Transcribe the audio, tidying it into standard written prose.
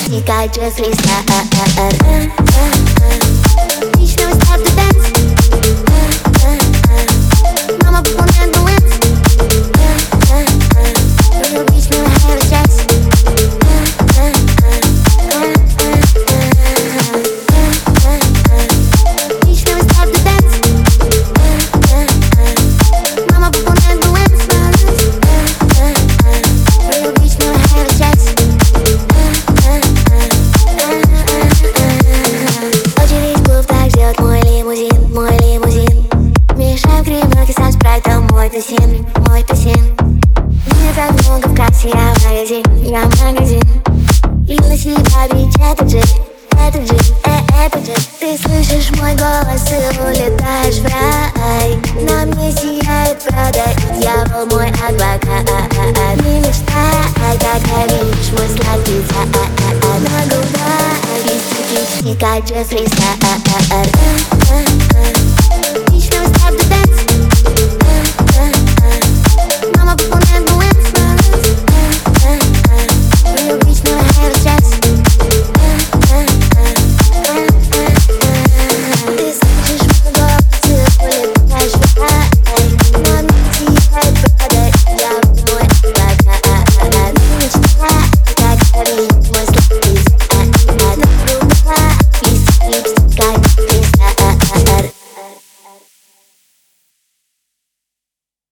стекает just restart. Отлично we start to dance. Мама выполняет дуэт. Отлично we have a chance. Отлично we start to dance. Мама выполняет дуэт. Отлично we have a chance. Очередь клуб так ждет мой лимузин, мой лимузин. Мешаем кремёнки со спрайтом, мой тусин, мой тусин. Мне так много в кассе, я магазин, я магазин. И на себя бить этот джип, этот джип, этот джип. Ты слышишь мой голос и улетаешь в рай. На мне сияет продай, дьявол мой адвокат. Не мечтай, когда видишь мой сладкий зад. На губах стекает just restart.